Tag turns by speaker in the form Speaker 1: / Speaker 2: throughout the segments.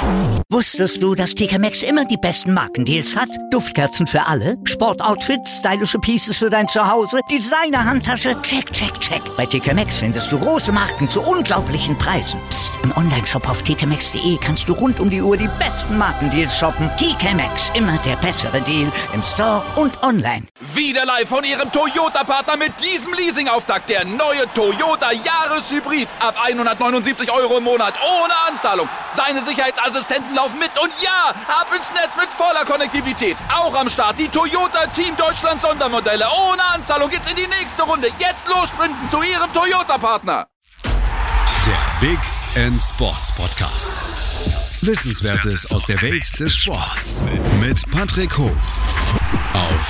Speaker 1: Wusstest du, dass TK Maxx immer die besten Markendeals hat? Duftkerzen für alle, Sportoutfits, stylische Pieces für dein Zuhause, Designer-Handtasche, check, check, check. Bei TK Maxx findest du große Marken zu unglaublichen Preisen. Psst. Im Onlineshop auf tkmaxx.de kannst du rund um die Uhr die besten Markendeals shoppen. TK Maxx, immer der bessere Deal im Store und online.
Speaker 2: Wieder live von Ihrem Toyota-Partner mit diesem Leasing-Auftakt. Der neue Toyota Jahreshybrid. Ab 179 € im Monat. Ohne Anzahlung. Seine Sicherheitsassistenten laufen mit. Und ja, ab ins Netz mit voller Konnektivität. Auch am Start die Toyota Team Deutschland Sondermodelle. Ohne Anzahlung geht's in die nächste Runde. Jetzt los sprinten zu Ihrem Toyota-Partner.
Speaker 3: Der Big End Sports Podcast. Wissenswertes aus der Welt des Sports. Mit Patrick Hoch. Auf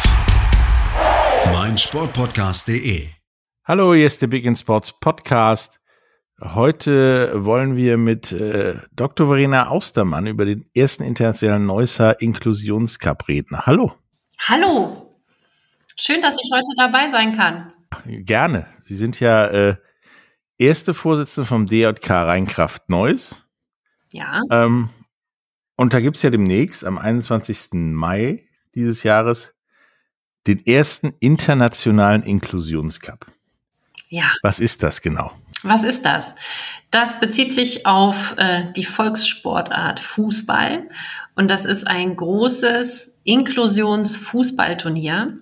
Speaker 3: meinsportpodcast.de.
Speaker 4: Hallo, hier ist der Big End Sports Podcast. Heute wollen wir mit Dr. Verena Austermann über den ersten internationalen Neusser Inklusionscup reden. Hallo.
Speaker 5: Hallo. Schön, dass ich heute dabei sein kann.
Speaker 4: Gerne. Sie sind ja erste Vorsitzende vom DJK Rheinkraft-Neuss.
Speaker 5: Ja.
Speaker 4: Und da gibt es ja demnächst am 21. Mai dieses Jahres den ersten internationalen Inklusionscup.
Speaker 5: Ja.
Speaker 4: Was ist das genau?
Speaker 5: Was ist das? Das bezieht sich auf die Volkssportart Fußball. Und das ist ein großes Inklusionsfußballturnier.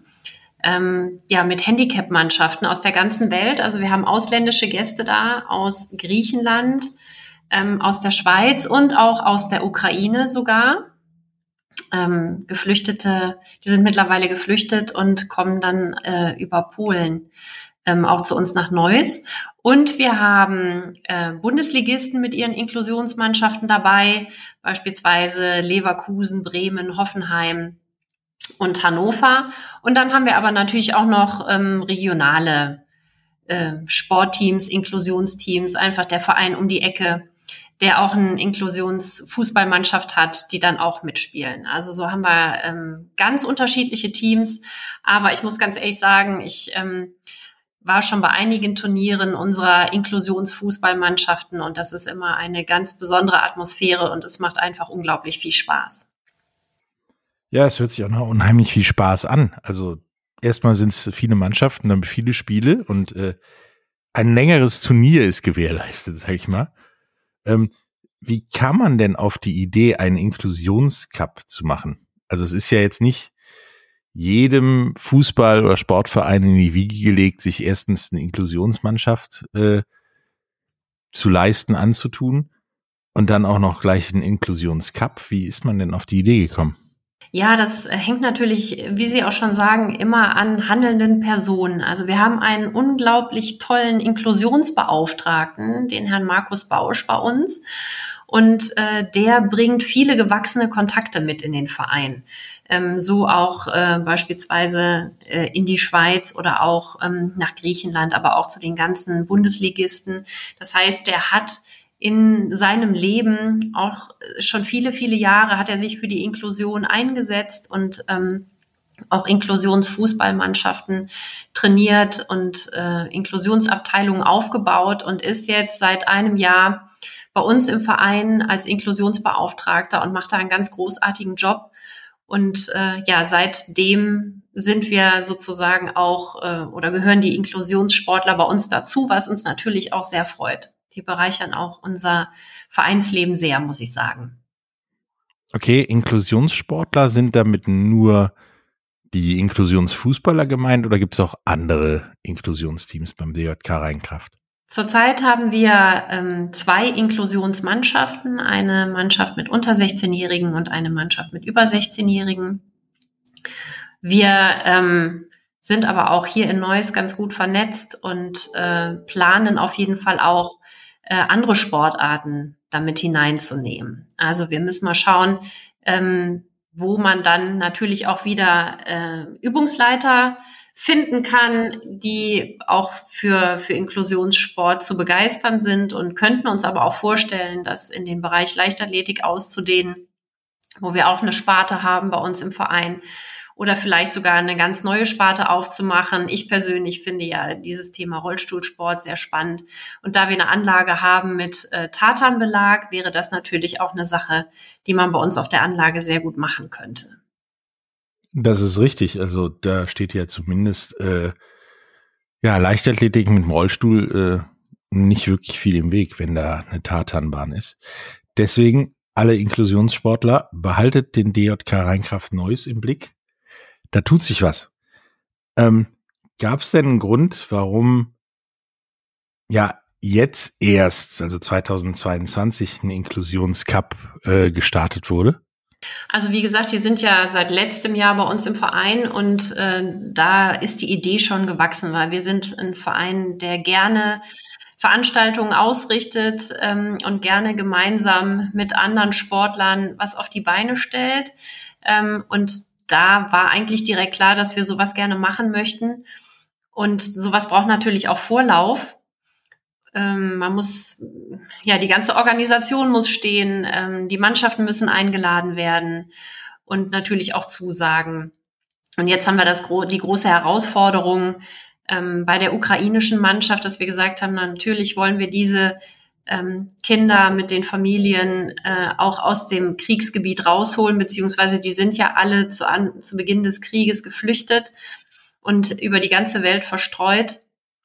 Speaker 5: Mit Handicap-Mannschaften aus der ganzen Welt. Also wir haben ausländische Gäste da aus Griechenland, aus der Schweiz und auch aus der Ukraine sogar. Geflüchtete, die sind mittlerweile geflüchtet und kommen dann über Polen auch zu uns nach Neuss. Und wir haben Bundesligisten mit ihren Inklusionsmannschaften dabei, beispielsweise Leverkusen, Bremen, Hoffenheim und Hannover. Und dann haben wir aber natürlich auch noch regionale Sportteams, Inklusionsteams, einfach der Verein um die Ecke, der auch eine Inklusionsfußballmannschaft hat, die dann auch mitspielen. Also so haben wir ganz unterschiedliche Teams. Aber ich muss ganz ehrlich sagen, ich war schon bei einigen Turnieren unserer Inklusionsfußballmannschaften und das ist immer eine ganz besondere Atmosphäre und es macht einfach unglaublich viel Spaß.
Speaker 4: Ja, es hört sich auch noch unheimlich viel Spaß an. Also erstmal sind es viele Mannschaften, dann viele Spiele und ein längeres Turnier ist gewährleistet, sag ich mal. Wie kann man denn auf die Idee, einen Inklusionscup zu machen? Also es ist ja jetzt nicht jedem Fußball- oder Sportverein in die Wiege gelegt, sich erstens eine Inklusionsmannschaft zu leisten, anzutun und dann auch noch gleich einen Inklusionscup. Wie ist man denn auf die Idee gekommen?
Speaker 5: Ja, das hängt natürlich, wie Sie auch schon sagen, immer an handelnden Personen. Also wir haben einen unglaublich tollen Inklusionsbeauftragten, den Herrn Markus Bausch bei uns. Und der bringt viele gewachsene Kontakte mit in den Verein. So auch beispielsweise in die Schweiz oder auch nach Griechenland, aber auch zu den ganzen Bundesligisten. Das heißt, der hat in seinem Leben auch schon viele, viele Jahre hat er sich für die Inklusion eingesetzt und auch Inklusionsfußballmannschaften trainiert und Inklusionsabteilungen aufgebaut und ist jetzt seit einem Jahr bei uns im Verein als Inklusionsbeauftragter und macht da einen ganz großartigen Job. Und seitdem sind wir sozusagen auch oder gehören die Inklusionssportler bei uns dazu, was uns natürlich auch sehr freut. Die bereichern auch unser Vereinsleben sehr, muss ich sagen. Okay,
Speaker 4: Inklusionssportler, sind damit nur die Inklusionsfußballer gemeint oder gibt es auch andere Inklusionsteams beim DJK Rheinkraft?
Speaker 5: Zurzeit haben wir 2 Inklusionsmannschaften, eine Mannschaft mit unter 16-Jährigen und eine Mannschaft mit über 16-Jährigen. Wir sind aber auch hier in Neuss ganz gut vernetzt und planen auf jeden Fall auch andere Sportarten damit hineinzunehmen. Also wir müssen mal schauen, wo man dann natürlich auch wieder Übungsleiter finden kann, die auch für Inklusionssport zu begeistern sind und könnten uns aber auch vorstellen, das in den Bereich Leichtathletik auszudehnen, wo wir auch eine Sparte haben bei uns im Verein. oder vielleicht sogar eine ganz neue Sparte aufzumachen. Ich persönlich finde ja dieses Thema Rollstuhlsport sehr spannend. Und da wir eine Anlage haben mit Tartanbelag, wäre das natürlich auch eine Sache, die man bei uns auf der Anlage sehr gut machen könnte.
Speaker 4: Das ist richtig. Also da steht ja zumindest Leichtathletik mit dem Rollstuhl nicht wirklich viel im Weg, wenn da eine Tartanbahn ist. Deswegen alle Inklusionssportler, behaltet den DJK Rheinkraft Neuss im Blick. Da tut sich was. Gab es denn einen Grund, warum jetzt erst, also 2022, ein Inklusionscup gestartet wurde?
Speaker 5: Also wie gesagt, die sind ja seit letztem Jahr bei uns im Verein und da ist die Idee schon gewachsen, weil wir sind ein Verein, der gerne Veranstaltungen ausrichtet und gerne gemeinsam mit anderen Sportlern was auf die Beine stellt. Und da war eigentlich direkt klar, dass wir sowas gerne machen möchten. Und sowas braucht natürlich auch Vorlauf. Man muss, die ganze Organisation muss stehen, die Mannschaften müssen eingeladen werden und natürlich auch Zusagen. Und jetzt haben wir die große Herausforderung bei der ukrainischen Mannschaft, dass wir gesagt haben, natürlich wollen wir diese Kinder mit den Familien auch aus dem Kriegsgebiet rausholen, beziehungsweise die sind ja alle zu Beginn des Krieges geflüchtet und über die ganze Welt verstreut.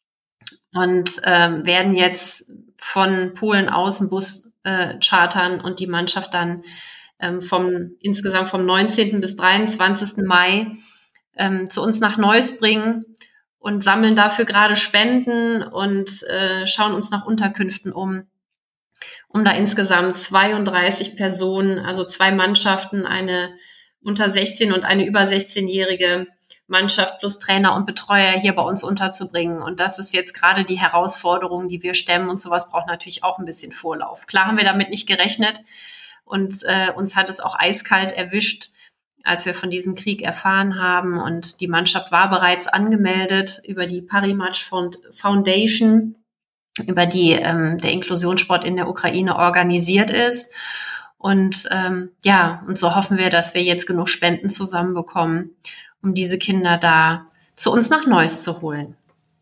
Speaker 5: Und werden jetzt von Polen aus einen Bus chartern und die Mannschaft dann insgesamt vom 19. bis 23. Mai zu uns nach Neuss bringen und sammeln dafür gerade Spenden und schauen uns nach Unterkünften um da insgesamt 32 Personen, also 2 Mannschaften, eine unter 16 und eine über 16-jährige Mannschaft plus Trainer und Betreuer hier bei uns unterzubringen. Und das ist jetzt gerade die Herausforderung, die wir stemmen. Und sowas braucht natürlich auch ein bisschen Vorlauf. Klar haben wir damit nicht gerechnet. Und uns hat es auch eiskalt erwischt, als wir von diesem Krieg erfahren haben. Und die Mannschaft war bereits angemeldet über die Parimatch Foundation, über die der Inklusionssport in der Ukraine organisiert ist. Und und so hoffen wir, dass wir jetzt genug Spenden zusammenbekommen, um diese Kinder da zu uns nach Neuss zu holen.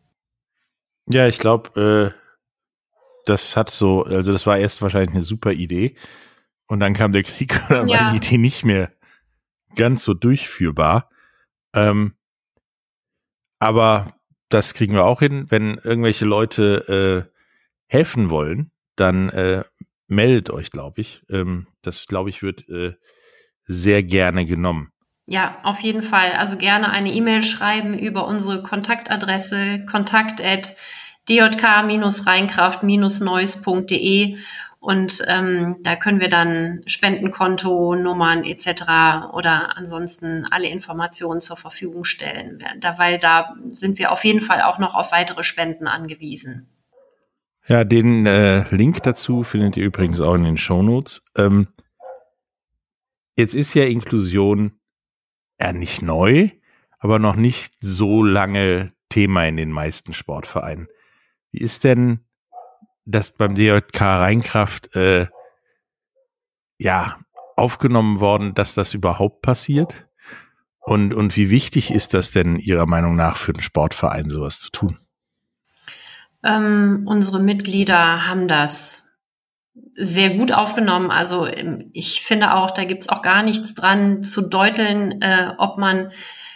Speaker 4: Ja, ich glaube, das war erst wahrscheinlich eine super Idee. Und dann kam der Krieg und dann war die Idee nicht mehr ganz so durchführbar. Aber das kriegen wir auch hin. Wenn irgendwelche Leute helfen wollen, dann meldet euch, glaube ich. Das, glaube ich, wird sehr gerne genommen.
Speaker 5: Ja, auf jeden Fall. Also gerne eine E-Mail schreiben über unsere Kontaktadresse kontakt@djk-rheinkraft-neuss.de und da können wir dann Spendenkonto, Nummern etc. oder ansonsten alle Informationen zur Verfügung stellen, weil da sind wir auf jeden Fall auch noch auf weitere Spenden angewiesen.
Speaker 4: Ja, den Link dazu findet ihr übrigens auch in den Shownotes. Jetzt ist ja Inklusion nicht neu, aber noch nicht so lange Thema in den meisten Sportvereinen. Wie ist denn das beim DJK Rheinkraft aufgenommen worden, dass das überhaupt passiert? Und wie wichtig ist das denn Ihrer Meinung nach für einen Sportverein, sowas zu tun?
Speaker 5: Unsere Mitglieder haben das sehr gut aufgenommen. Also ich finde auch, da gibt's auch gar nichts dran zu deuteln, ob man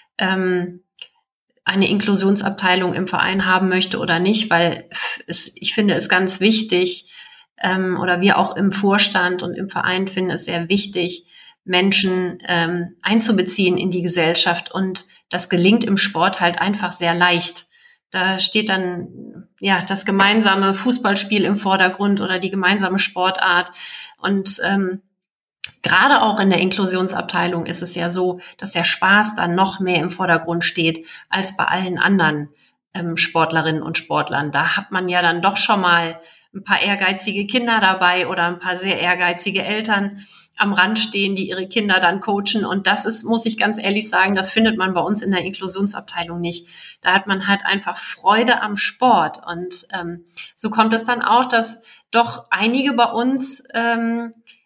Speaker 5: eine Inklusionsabteilung im Verein haben möchte oder nicht, weil ich finde es ganz wichtig, oder wir auch im Vorstand und im Verein finden es sehr wichtig, Menschen einzubeziehen in die Gesellschaft. Und das gelingt im Sport halt einfach sehr leicht. Da steht dann das gemeinsame Fußballspiel im Vordergrund oder die gemeinsame Sportart. Und gerade auch in der Inklusionsabteilung ist es ja so, dass der Spaß dann noch mehr im Vordergrund steht als bei allen anderen Sportlerinnen und Sportlern. Da hat man ja dann doch schon mal ein paar ehrgeizige Kinder dabei oder ein paar sehr ehrgeizige Eltern am Rand stehen, die ihre Kinder dann coachen. Und das ist, muss ich ganz ehrlich sagen, das findet man bei uns in der Inklusionsabteilung nicht. Da hat man halt einfach Freude am Sport. Und so kommt es dann auch, dass doch einige bei uns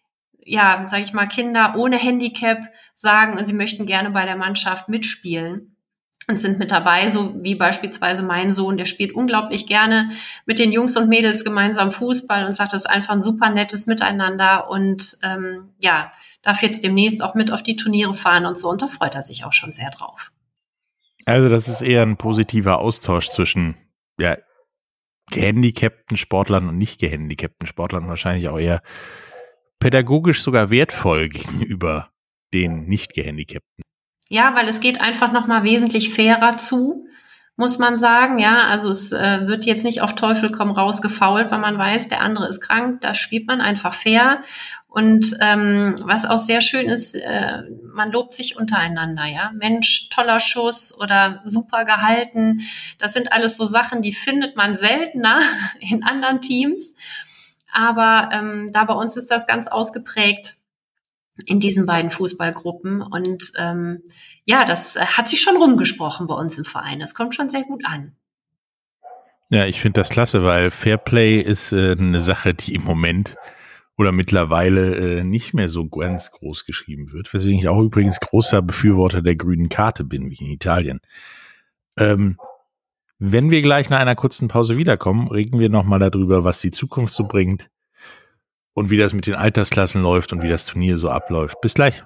Speaker 5: sage ich mal, Kinder ohne Handicap sagen, sie möchten gerne bei der Mannschaft mitspielen und sind mit dabei, so wie beispielsweise mein Sohn, der spielt unglaublich gerne mit den Jungs und Mädels gemeinsam Fußball und sagt, das ist einfach ein super nettes Miteinander und darf jetzt demnächst auch mit auf die Turniere fahren und so, und da freut er sich auch schon sehr drauf.
Speaker 4: Also das ist eher ein positiver Austausch zwischen gehandicapten Sportlern und nicht gehandicapten Sportlern, wahrscheinlich auch eher pädagogisch sogar wertvoll gegenüber den nicht gehandicapten.
Speaker 5: Ja, weil es geht einfach nochmal wesentlich fairer zu, muss man sagen. Ja, also es wird jetzt nicht auf Teufel komm raus gefoult, weil man weiß, der andere ist krank. Da spielt man einfach fair. Und was auch sehr schön ist, man lobt sich untereinander. Ja, Mensch, toller Schuss oder super gehalten. Das sind alles so Sachen, die findet man seltener in anderen Teams. Aber da bei uns ist das ganz ausgeprägt in diesen beiden Fußballgruppen. Und das hat sich schon rumgesprochen bei uns im Verein. Das kommt schon sehr gut an.
Speaker 4: Ja, ich finde das klasse, weil Fairplay ist eine Sache, die im Moment oder mittlerweile nicht mehr so ganz groß geschrieben wird. Weswegen ich auch übrigens großer Befürworter der grünen Karte bin, wie in Italien. Wenn wir gleich nach einer kurzen Pause wiederkommen, reden wir nochmal darüber, was die Zukunft so bringt und wie das mit den Altersklassen läuft und wie das Turnier so abläuft. Bis gleich.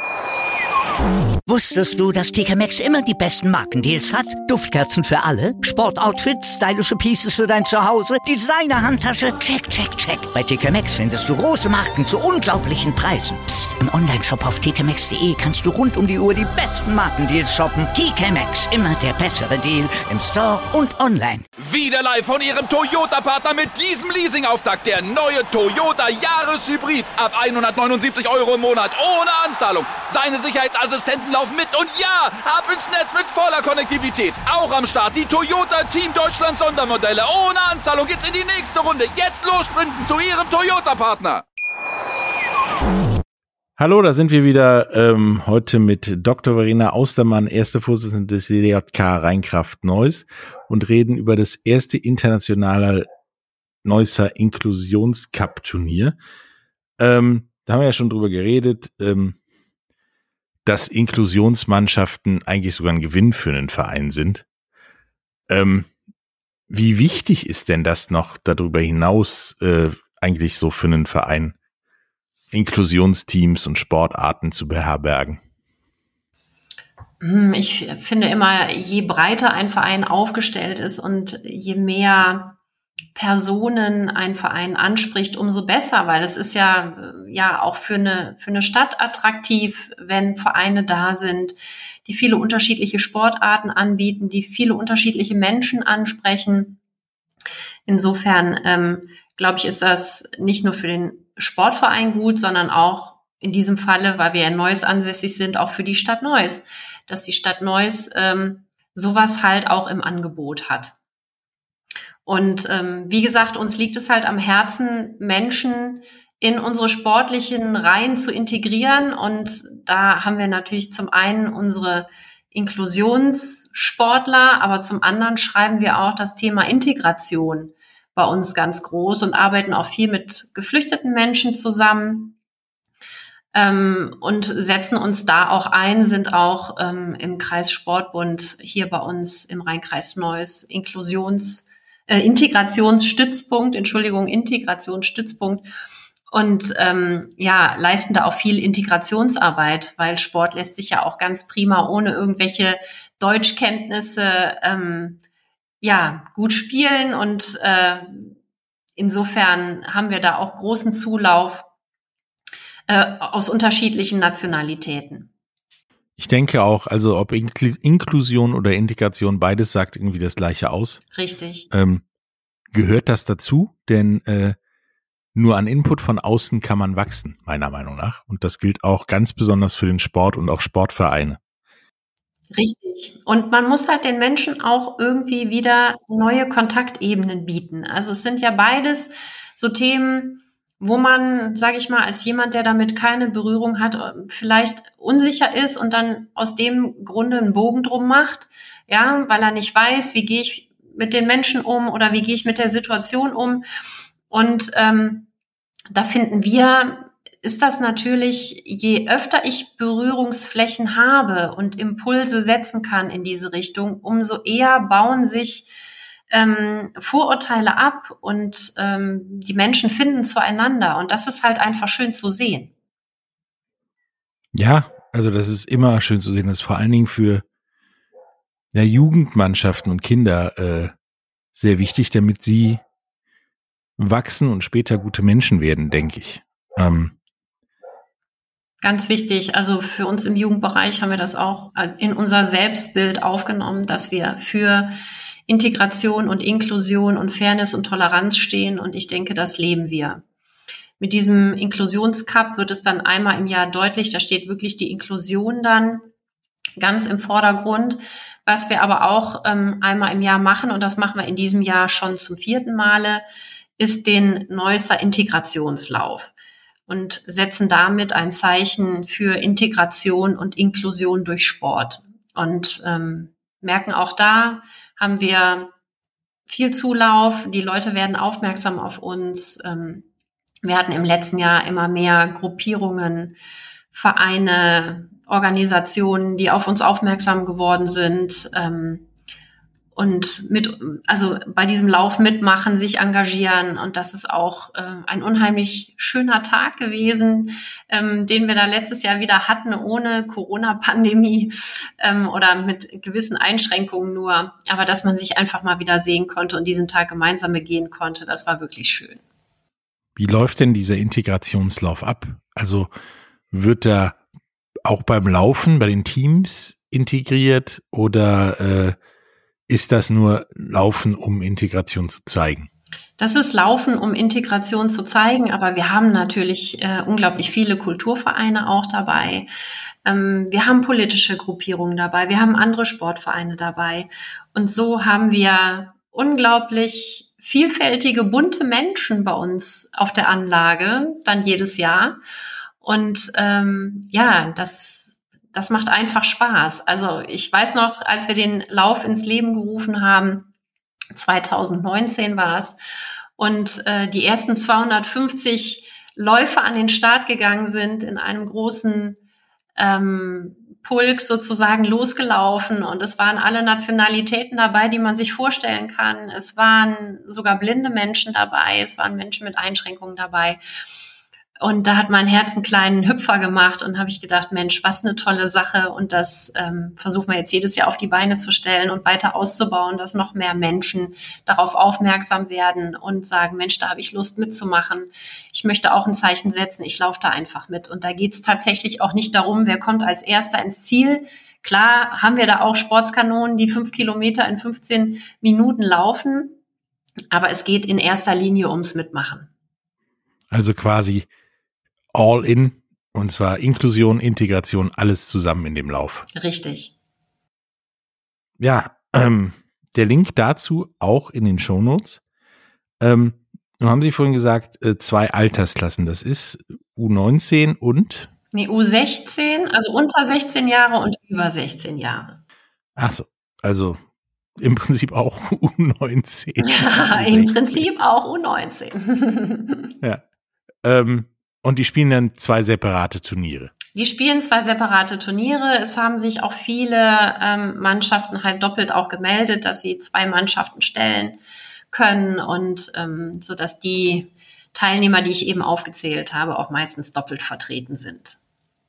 Speaker 1: Wusstest du, dass TK Maxx immer die besten Markendeals hat? Duftkerzen für alle, Sportoutfits, stylische Pieces für dein Zuhause, Designer-Handtasche, check, check, check. Bei TK Maxx findest du große Marken zu unglaublichen Preisen. Psst. Im Onlineshop auf tkmaxx.de kannst du rund um die Uhr die besten Markendeals shoppen. TK Maxx, immer der bessere Deal im Store und online.
Speaker 2: Wieder live von Ihrem Toyota-Partner mit diesem Leasing-Auftakt. Der neue Toyota Jahreshybrid. Ab 179 € im Monat. Ohne Anzahlung. Seine Sicherheitsassistenten laufen mit. Und ja, ab ins Netz mit voller Konnektivität. Auch am Start die Toyota Team Deutschland Sondermodelle. Ohne Anzahlung geht's in die nächste Runde. Jetzt los sprinten zu Ihrem Toyota-Partner.
Speaker 4: Hallo, da sind wir wieder heute mit Dr. Verena Austermann, erste Vorsitzende des DJK Rhein-Kraft-Neuss, und reden über das erste internationale Neusser Inklusions-Cup-Turnier. Da haben wir ja schon drüber geredet, dass Inklusionsmannschaften eigentlich sogar ein Gewinn für einen Verein sind. Wie wichtig ist denn das noch darüber hinaus eigentlich so für einen Verein, Inklusionsteams und Sportarten zu beherbergen?
Speaker 5: Ich finde immer, je breiter ein Verein aufgestellt ist und je mehr Personen ein Verein anspricht, umso besser, weil es ist ja auch für eine Stadt attraktiv, wenn Vereine da sind, die viele unterschiedliche Sportarten anbieten, die viele unterschiedliche Menschen ansprechen. Insofern glaube ich, ist das nicht nur für den Sportverein gut, sondern auch in diesem Falle, weil wir in Neuss ansässig sind, auch für die Stadt Neuss, dass die Stadt Neuss sowas halt auch im Angebot hat. Und wie gesagt, uns liegt es halt am Herzen, Menschen in unsere sportlichen Reihen zu integrieren. Und da haben wir natürlich zum einen unsere Inklusionssportler, aber zum anderen schreiben wir auch das Thema Integration bei uns ganz groß und arbeiten auch viel mit geflüchteten Menschen zusammen. Und setzen uns da auch ein, sind auch im Kreissportbund hier bei uns im Rhein-Kreis Neuss Integrationsstützpunkt und leisten da auch viel Integrationsarbeit, weil Sport lässt sich ja auch ganz prima ohne irgendwelche Deutschkenntnisse gut spielen, und insofern haben wir da auch großen Zulauf aus unterschiedlichen Nationalitäten.
Speaker 4: Ich denke auch, also ob Inklusion oder Integration, beides sagt irgendwie das Gleiche aus.
Speaker 5: Richtig.
Speaker 4: Gehört das dazu? Denn nur an Input von außen kann man wachsen, meiner Meinung nach. Und das gilt auch ganz besonders für den Sport und auch Sportvereine.
Speaker 5: Richtig. Und man muss halt den Menschen auch irgendwie wieder neue Kontaktebenen bieten. Also es sind ja beides so Themen, wo man, sage ich mal, als jemand, der damit keine Berührung hat, vielleicht unsicher ist und dann aus dem Grunde einen Bogen drum macht, ja, weil er nicht weiß, wie gehe ich mit den Menschen um oder wie gehe ich mit der Situation um. Und da finden wir, ist das natürlich, je öfter ich Berührungsflächen habe und Impulse setzen kann in diese Richtung, umso eher bauen sich Vorurteile ab und die Menschen finden zueinander. Und das ist halt einfach schön zu sehen.
Speaker 4: Ja, also das ist immer schön zu sehen. Das ist vor allen Dingen für Jugendmannschaften und Kinder sehr wichtig, damit sie wachsen und später gute Menschen werden, denke ich.
Speaker 5: Ganz wichtig, also für uns im Jugendbereich haben wir das auch in unser Selbstbild aufgenommen, dass wir für Integration und Inklusion und Fairness und Toleranz stehen, und ich denke, das leben wir. Mit diesem Inklusionscup wird es dann einmal im Jahr deutlich, da steht wirklich die Inklusion dann ganz im Vordergrund. Was wir aber auch einmal im Jahr machen, und das machen wir in diesem Jahr schon zum 4. Male, ist den Neusser Integrationslauf und setzen damit ein Zeichen für Integration und Inklusion durch Sport. Und merken auch da, haben wir viel Zulauf, die Leute werden aufmerksam auf uns. Wir hatten im letzten Jahr immer mehr Gruppierungen, Vereine, Organisationen, die auf uns aufmerksam geworden sind und also bei diesem Lauf mitmachen, sich engagieren. Und das ist auch ein unheimlich schöner Tag gewesen, den wir da letztes Jahr wieder hatten, ohne Corona-Pandemie oder mit gewissen Einschränkungen nur. Aber dass man sich einfach mal wieder sehen konnte und diesen Tag gemeinsam begehen konnte, das war wirklich schön.
Speaker 4: Wie läuft denn dieser Integrationslauf ab? Also wird da auch beim Laufen bei den Teams integriert oder ist das nur Laufen, um Integration zu zeigen?
Speaker 5: Das ist Laufen, um Integration zu zeigen, aber wir haben natürlich unglaublich viele Kulturvereine auch dabei. Wir haben politische Gruppierungen dabei, wir haben andere Sportvereine dabei. Und so haben wir unglaublich vielfältige, bunte Menschen bei uns auf der Anlage, dann jedes Jahr. Und das macht einfach Spaß. Also ich weiß noch, als wir den Lauf ins Leben gerufen haben, 2019 war es, und die ersten 250 Läufer an den Start gegangen sind, in einem großen Pulk sozusagen losgelaufen, und es waren alle Nationalitäten dabei, die man sich vorstellen kann. Es waren sogar blinde Menschen dabei, es waren Menschen mit Einschränkungen dabei. Und da hat mein Herz einen kleinen Hüpfer gemacht, und habe ich gedacht, Mensch, was eine tolle Sache. Und das versuchen wir jetzt jedes Jahr auf die Beine zu stellen und weiter auszubauen, dass noch mehr Menschen darauf aufmerksam werden und sagen, Mensch, da habe ich Lust mitzumachen. Ich möchte auch ein Zeichen setzen, ich laufe da einfach mit. Und da geht es tatsächlich auch nicht darum, wer kommt als Erster ins Ziel. Klar haben wir da auch Sportskanonen, die 5 Kilometer in 15 Minuten laufen. Aber es geht in erster Linie ums Mitmachen.
Speaker 4: Also quasi all in, und zwar Inklusion, Integration, alles zusammen in dem Lauf.
Speaker 5: Richtig.
Speaker 4: Ja, der Link dazu auch in den Shownotes. Nun haben Sie vorhin gesagt, 2 Altersklassen. Das ist U19 und?
Speaker 5: Nee, U16, also unter 16 Jahre und über 16 Jahre.
Speaker 4: Ach so, also im Prinzip auch U19.
Speaker 5: Ja, im Prinzip auch U19.
Speaker 4: Ja. Und die spielen dann 2 separate Turniere.
Speaker 5: Die spielen 2 separate Turniere. Es haben sich auch viele Mannschaften halt doppelt auch gemeldet, dass sie 2 Mannschaften stellen können, und so dass die Teilnehmer, die ich eben aufgezählt habe, auch meistens doppelt vertreten sind.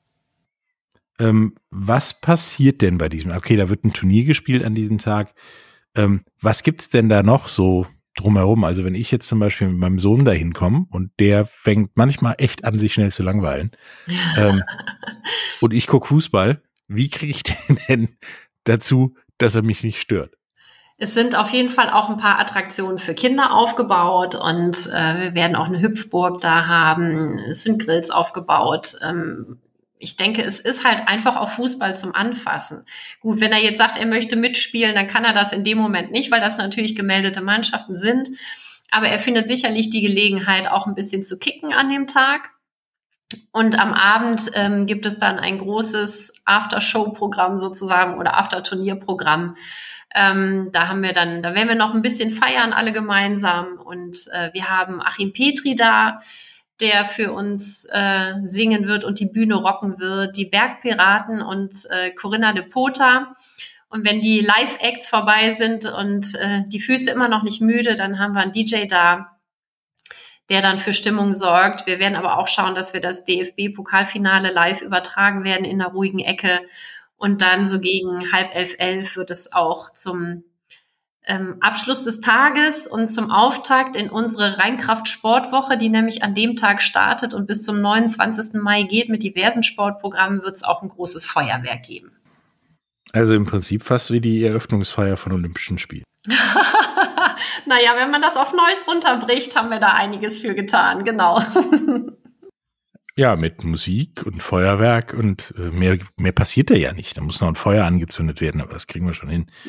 Speaker 4: Was passiert denn bei diesem? Okay, da wird ein Turnier gespielt an diesem Tag. Was gibt's denn da noch so drumherum? Also wenn ich jetzt zum Beispiel mit meinem Sohn da hinkomme und der fängt manchmal echt an, sich schnell zu langweilen und ich gucke Fußball, wie kriege ich den denn dazu, dass er mich nicht stört?
Speaker 5: Es sind auf jeden Fall auch ein paar Attraktionen für Kinder aufgebaut, und wir werden auch eine Hüpfburg da haben. Es sind Grills aufgebaut. Ich denke, es ist halt einfach auch Fußball zum Anfassen. Gut, wenn er jetzt sagt, er möchte mitspielen, dann kann er das in dem Moment nicht, weil das natürlich gemeldete Mannschaften sind. Aber er findet sicherlich die Gelegenheit, auch ein bisschen zu kicken an dem Tag. Und am Abend gibt es dann ein großes After-Show-Programm sozusagen oder After-Turnier-Programm. Da werden wir noch ein bisschen feiern, alle gemeinsam. Und wir haben Achim Petri da, der für uns singen wird und die Bühne rocken wird, die Bergpiraten und Corinna de Pota. Und wenn die Live-Acts vorbei sind und die Füße immer noch nicht müde, dann haben wir einen DJ da, der dann für Stimmung sorgt. Wir werden aber auch schauen, dass wir das DFB-Pokalfinale live übertragen werden in einer ruhigen Ecke. Und dann so gegen 10:30 wird es auch zum Abschluss des Tages und zum Auftakt in unsere Rheinkraft-Sportwoche, die nämlich an dem Tag startet und bis zum 29. Mai geht mit diversen Sportprogrammen, wird es auch ein großes Feuerwerk geben.
Speaker 4: Also im Prinzip fast wie die Eröffnungsfeier von Olympischen Spielen.
Speaker 5: Naja, wenn man das auf Neues runterbricht, haben wir da einiges für getan, genau.
Speaker 4: Ja, mit Musik und Feuerwerk und mehr passiert da ja nicht. Da muss noch ein Feuer angezündet werden, aber das kriegen wir schon hin.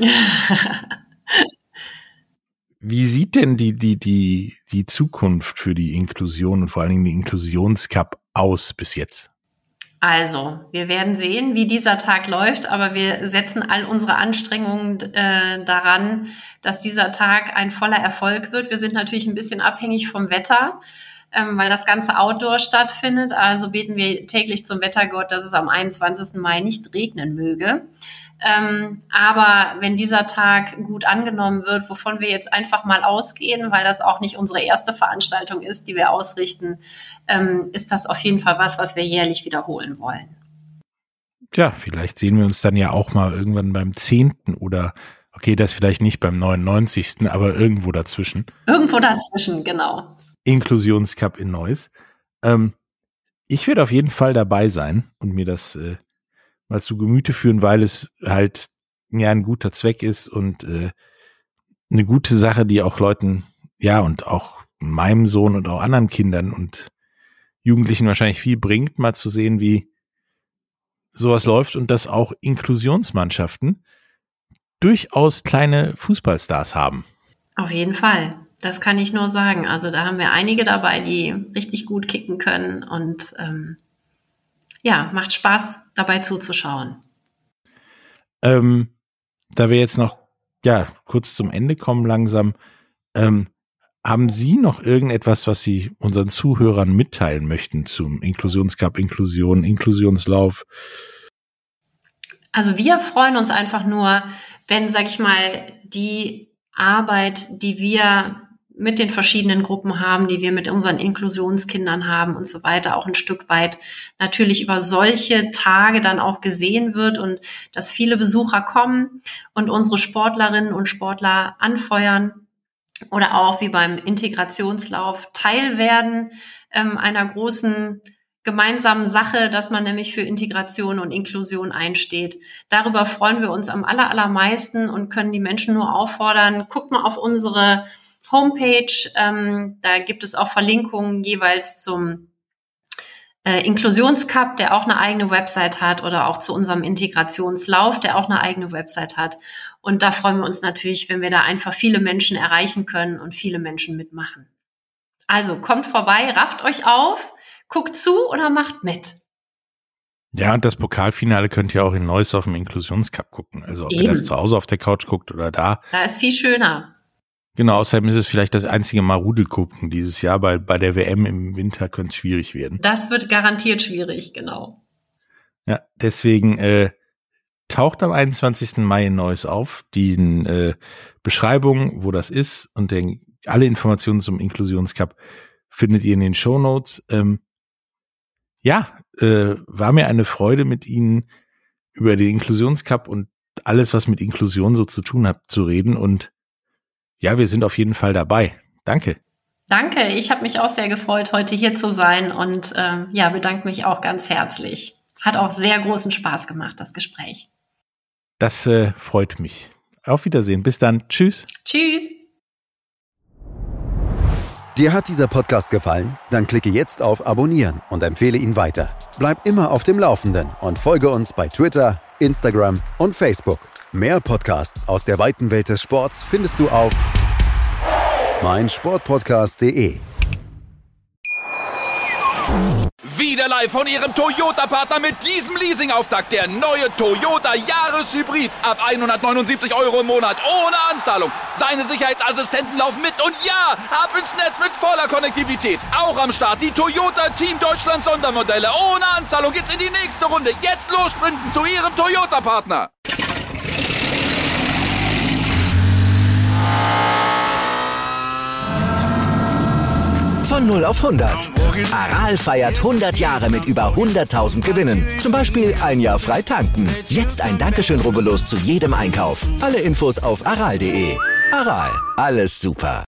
Speaker 4: Wie sieht denn die Zukunft für die Inklusion und vor allen Dingen die Inklusionscup aus bis jetzt?
Speaker 5: Also, wir werden sehen, wie dieser Tag läuft, aber wir setzen all unsere Anstrengungen daran, dass dieser Tag ein voller Erfolg wird. Wir sind natürlich ein bisschen abhängig vom Wetter, weil das Ganze outdoor stattfindet. Also beten wir täglich zum Wettergott, dass es am 21. Mai nicht regnen möge. Aber wenn dieser Tag gut angenommen wird, wovon wir jetzt einfach mal ausgehen, weil das auch nicht unsere erste Veranstaltung ist, die wir ausrichten, ist das auf jeden Fall was wir jährlich wiederholen wollen.
Speaker 4: Ja, vielleicht sehen wir uns dann ja auch mal irgendwann beim 10. oder, okay, das vielleicht nicht beim 99., aber irgendwo dazwischen.
Speaker 5: Irgendwo dazwischen, genau.
Speaker 4: Inklusionscup in Neuss. Ich werde auf jeden Fall dabei sein und mir das mal zu Gemüte führen, weil es halt ja ein guter Zweck ist und eine gute Sache, die auch Leuten, ja, und auch meinem Sohn und auch anderen Kindern und Jugendlichen wahrscheinlich viel bringt, mal zu sehen, wie sowas läuft und dass auch Inklusionsmannschaften durchaus kleine Fußballstars haben.
Speaker 5: Auf jeden Fall. Das kann ich nur sagen. Also da haben wir einige dabei, die richtig gut kicken können und ja, macht Spaß, dabei zuzuschauen.
Speaker 4: Da wir jetzt noch kurz zum Ende kommen langsam, haben Sie noch irgendetwas, was Sie unseren Zuhörern mitteilen möchten zum Inklusionscup, Inklusion, Inklusionslauf?
Speaker 5: Also wir freuen uns einfach nur, wenn, sag ich mal, die Arbeit, die wir mit den verschiedenen Gruppen haben, die wir mit unseren Inklusionskindern haben und so weiter, auch ein Stück weit natürlich über solche Tage dann auch gesehen wird und dass viele Besucher kommen und unsere Sportlerinnen und Sportler anfeuern oder auch wie beim Integrationslauf Teil werden einer großen gemeinsamen Sache, dass man nämlich für Integration und Inklusion einsteht. Darüber freuen wir uns am allermeisten und können die Menschen nur auffordern, guckt mal auf unsere Homepage, da gibt es auch Verlinkungen jeweils zum Inklusionscup, der auch eine eigene Website hat, oder auch zu unserem Integrationslauf, der auch eine eigene Website hat. Und da freuen wir uns natürlich, wenn wir da einfach viele Menschen erreichen können und viele Menschen mitmachen. Also kommt vorbei, rafft euch auf, guckt zu oder macht mit.
Speaker 4: Ja, und das Pokalfinale könnt ihr auch in Neuss auf dem Inklusionscup gucken. Also ob ihr das zu Hause auf der Couch guckt oder da.
Speaker 5: Da ist viel schöner.
Speaker 4: Genau, außerdem ist es vielleicht das einzige Mal Rudelgucken dieses Jahr, weil bei der WM im Winter könnte es schwierig werden.
Speaker 5: Das wird garantiert schwierig, genau.
Speaker 4: Ja, deswegen taucht am 21. Mai in Neuss auf. Die Beschreibung, wo das ist und alle Informationen zum Inklusionscup findet ihr in den Shownotes. War mir eine Freude, mit Ihnen über den Inklusionscup und alles, was mit Inklusion so zu tun hat, zu reden. Und ja, wir sind auf jeden Fall dabei. Danke.
Speaker 5: Danke, ich habe mich auch sehr gefreut, heute hier zu sein und bedanke mich auch ganz herzlich. Hat auch sehr großen Spaß gemacht, das Gespräch.
Speaker 4: Das freut mich. Auf Wiedersehen. Bis dann. Tschüss.
Speaker 5: Tschüss.
Speaker 3: Dir hat dieser Podcast gefallen? Dann klicke jetzt auf Abonnieren und empfehle ihn weiter. Bleib immer auf dem Laufenden und folge uns bei Twitter, Instagram und Facebook. Mehr Podcasts aus der weiten Welt des Sports findest du auf meinsportpodcast.de.
Speaker 2: Wieder live von Ihrem Toyota-Partner mit diesem Leasing-Auftakt. Der neue Toyota Jahreshybrid. Ab 179 € im Monat. Ohne Anzahlung. Seine Sicherheitsassistenten laufen mit. Und ja, ab ins Netz mit voller Konnektivität. Auch am Start die Toyota Team Deutschland Sondermodelle. Ohne Anzahlung geht's in die nächste Runde. Jetzt los sprinten zu Ihrem Toyota-Partner.
Speaker 6: Von 0 auf 100. Aral feiert 100 Jahre mit über 100.000 Gewinnen. Zum Beispiel ein Jahr frei tanken. Jetzt ein Dankeschön, rubbellos zu jedem Einkauf. Alle Infos auf aral.de. Aral, alles super.